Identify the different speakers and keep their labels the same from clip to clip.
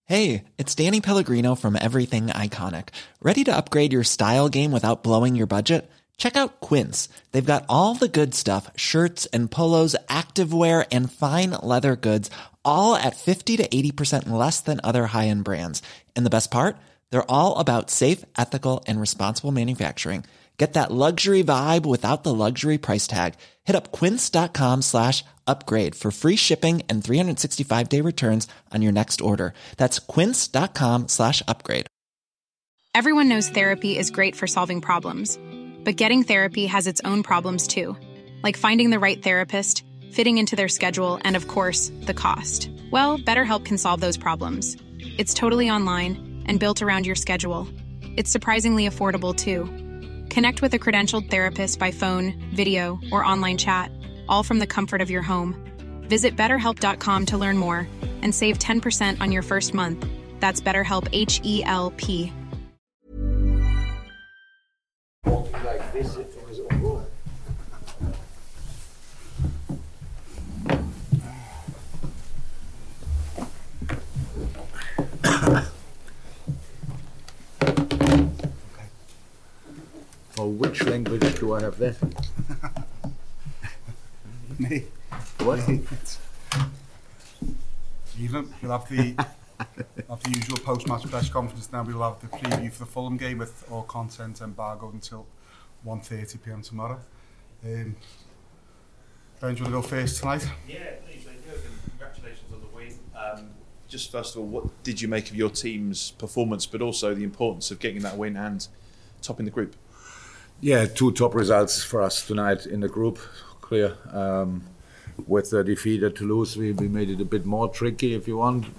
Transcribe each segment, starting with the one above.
Speaker 1: Hey, it's Danny Pellegrino from Everything Iconic. Ready to upgrade your style game without blowing your budget? Check out Quince. They've got all the good stuff, shirts and polos, activewear, and fine leather goods, all at 50 to 80% less than other high-end brands. And the best part? They're all about safe, ethical, and responsible manufacturing. Get that luxury vibe without the luxury price tag. Hit up quince.com/upgrade for free shipping and 365-day returns on your next order. That's quince.com/upgrade.
Speaker 2: Everyone knows therapy is great for solving problems, but getting therapy has its own problems too, like finding the right therapist, fitting into their schedule, and of course, the cost. Well, BetterHelp can solve those problems. It's totally online and built around your schedule. It's surprisingly affordable too. Connect with a credentialed therapist by phone, video, or online chat, all from the comfort of your home. Visit BetterHelp.com to learn more and save 10% on your first month. That's BetterHelp, H-E-L-P.
Speaker 3: Like this from his own room. For which language do I have that?
Speaker 4: Me.
Speaker 3: What?
Speaker 4: Even we'll have the usual post-match press conference. Now we'll have the preview for the Fulham game with all content embargoed until 1:30 p.m. tomorrow. Ben, do you want to go first tonight?
Speaker 5: Yeah, please, congratulations on the win. Just first of all, what did you make of your team's performance, but also the importance of getting that win and topping the group?
Speaker 3: Yeah, two top results for us tonight in the group, clear. With the defeat at Toulouse, we made it a bit more tricky, if you want.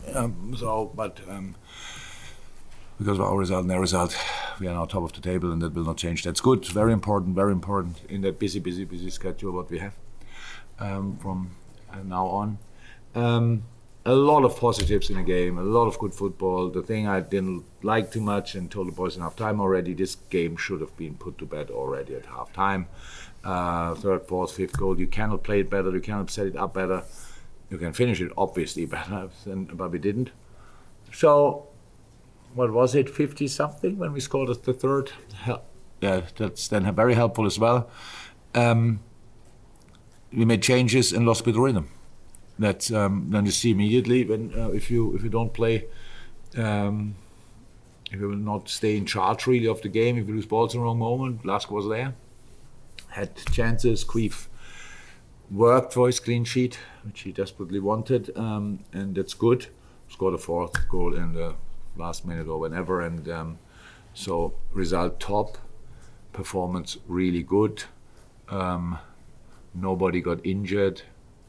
Speaker 3: Because of our result and their result, we are now top of the table, and that will not change. That's good, very important in that busy schedule what we have from now on. A lot of positives in the game, a lot of good football. The thing I didn't like too much and told the boys in half time already, this game should have been put to bed already at half time. Third, fourth, fifth goal, you cannot play it better, you cannot set it up better. You can finish it obviously better, but we didn't. So, what was it, 50 something when we scored the third? Yeah, that's then very helpful as well. We made changes and lost a bit of rhythm. That then you see immediately when if you don't play, if you will not stay in charge really of the game, if you lose balls in the wrong moment. Lask was there, had chances. Queef worked for his clean sheet, which he desperately wanted, and that's good. Scored a fourth goal in the last minute or whenever, and so result top, performance really good. Nobody got injured.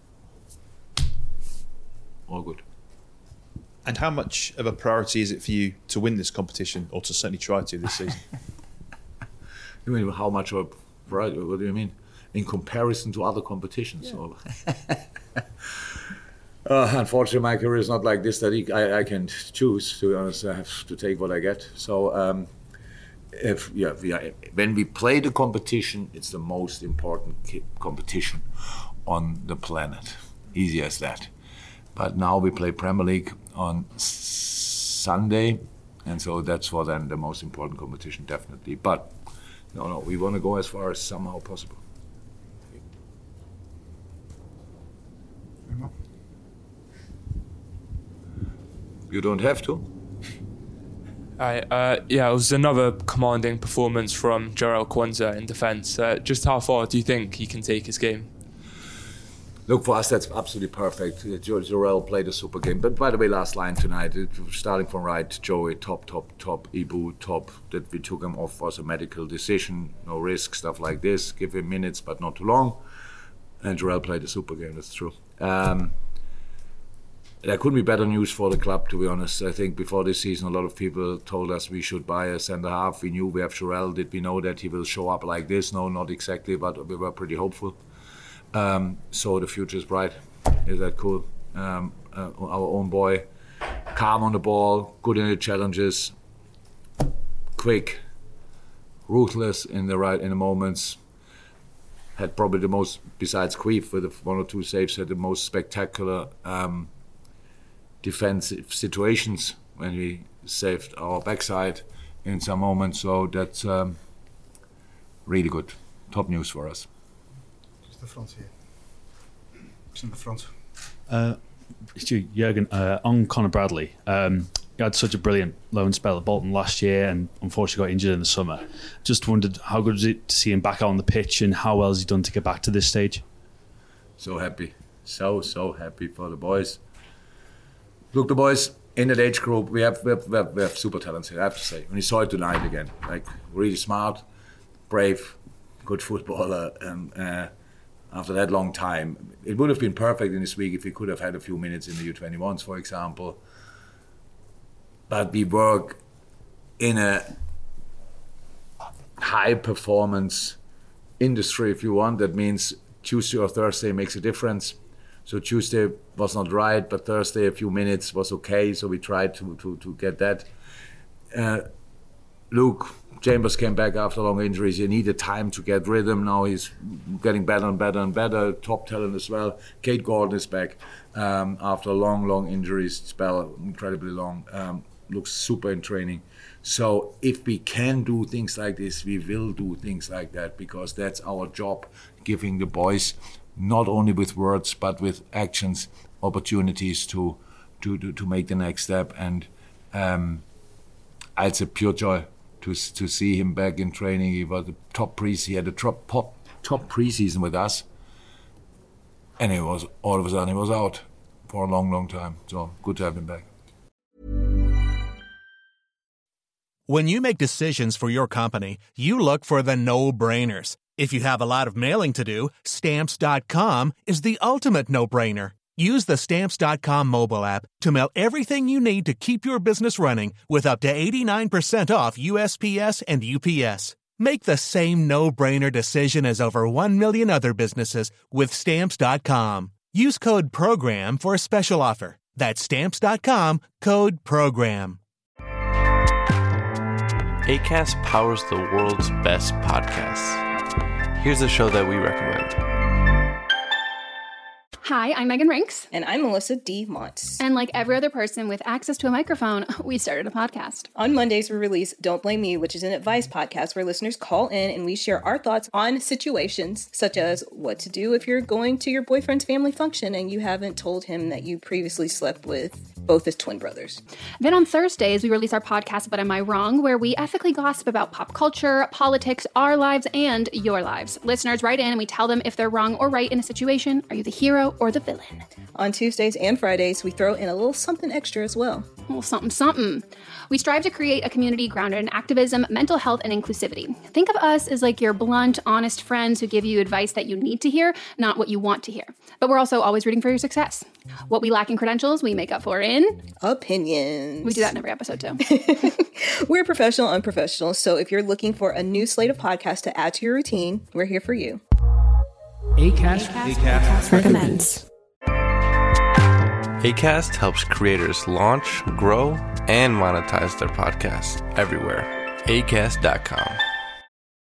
Speaker 3: All good.
Speaker 5: And how much of a priority is it for you to win this competition, or to certainly try to this season?
Speaker 3: You mean how much of a priority? What do you mean? In comparison to other competitions? Yeah. Unfortunately, my career is not like this that I can choose. To be honest, I have to take what I get. So, when we play the competition, it's the most important competition on the planet. Easy as that. But now we play Premier League on Sunday, and so that's for them the most important competition, definitely. But no, we want to go as far as somehow possible. You don't have to.
Speaker 6: It was another commanding performance from Jarell Quansah in defence. Just how far do you think he can take his game?
Speaker 3: Look, for us, that's absolutely perfect. Jarell played a super game. But by the way, last line tonight, starting from right, Joey, top, Ibu, top. That we took him off was a medical decision, no risk, stuff like this. Give him minutes, but not too long. And Jarell played a super game, that's true. There couldn't be better news for the club, to be honest. I think before this season, a lot of people told us we should buy a centre-half. We knew we have Jarell. Did we know that he will show up like this? No, not exactly, but we were pretty hopeful. So the future is bright. Is that cool? Our own boy, calm on the ball, good in the challenges, quick, ruthless in the moments. Had probably the most, besides Queef with one or two saves, had the most spectacular defensive situations when we saved our backside in some moments. So that's really good. Top news for us.
Speaker 4: Just the front here. Just in the front.
Speaker 7: Jürgen, on Conor Bradley, he had such a brilliant loan spell at Bolton last year and unfortunately got injured in the summer. Just wondered how good was it to see him back out on the pitch and how well has he done to get back to this stage?
Speaker 3: So happy. So happy for the boys. Look, the boys in that age group, we have super talents here, I have to say. When you saw it tonight again, like really smart, brave, good footballer, and after that long time, it would have been perfect in this week if we could have had a few minutes in the U21s, for example. But we work in a high performance industry, if you want. That means Tuesday or Thursday makes a difference. So Tuesday was not right, but Thursday a few minutes was okay. So we tried to get that. Luke Chambers came back after long injuries. He needed time to get rhythm. Now he's getting better and better and better. Top talent as well. Kate Gordon is back after a long injuries spell, incredibly long. Looks super in training. So if we can do things like this, we will do things like that, because that's our job, giving the boys, not only with words but with actions, opportunities to make the next step. And it's a pure joy to see him back in training. He was he had a top preseason with us, and it was all of a sudden he was out for a long time. So good to have him back.
Speaker 8: When you make decisions for your company, you look for the no-brainers. If you have a lot of mailing to do, Stamps.com is the ultimate no-brainer. Use the Stamps.com mobile app to mail everything you need to keep your business running with up to 89% off USPS and UPS. Make the same no-brainer decision as over 1 million other businesses with Stamps.com. Use code PROGRAM for a special offer. That's Stamps.com, code PROGRAM.
Speaker 9: Acast powers the world's best podcasts. Here's a show that we recommend.
Speaker 10: Hi, I'm Megan Rinks.
Speaker 11: And I'm Melissa D. Montz.
Speaker 10: And like every other person with access to a microphone, we started a podcast.
Speaker 11: On Mondays, we release Don't Blame Me, which is an advice podcast where listeners call in and we share our thoughts on situations such as what to do if you're going to your boyfriend's family function and you haven't told him that you previously slept with both his twin brothers.
Speaker 10: Then on Thursdays, we release our podcast, But Am I Wrong?, where we ethically gossip about pop culture, politics, our lives, and your lives. Listeners write in and we tell them if they're wrong or right in a situation. Are you the hero or the villain?
Speaker 11: On Tuesdays and Fridays, we throw in a little something extra as well.
Speaker 10: A little something. We strive to create a community grounded in activism, mental health, and inclusivity. Think of us as like your blunt, honest friends who give you advice that you need to hear, not what you want to hear. But we're also always rooting for your success. What we lack in credentials, we make up for in
Speaker 11: opinions.
Speaker 10: We do that in every episode too.
Speaker 11: We're professional, unprofessional. So if you're looking for a new slate of podcasts to add to your routine, we're here for you.
Speaker 2: Acast recommends.
Speaker 9: Acast helps creators launch, grow, and monetize their podcasts everywhere. Acast.com.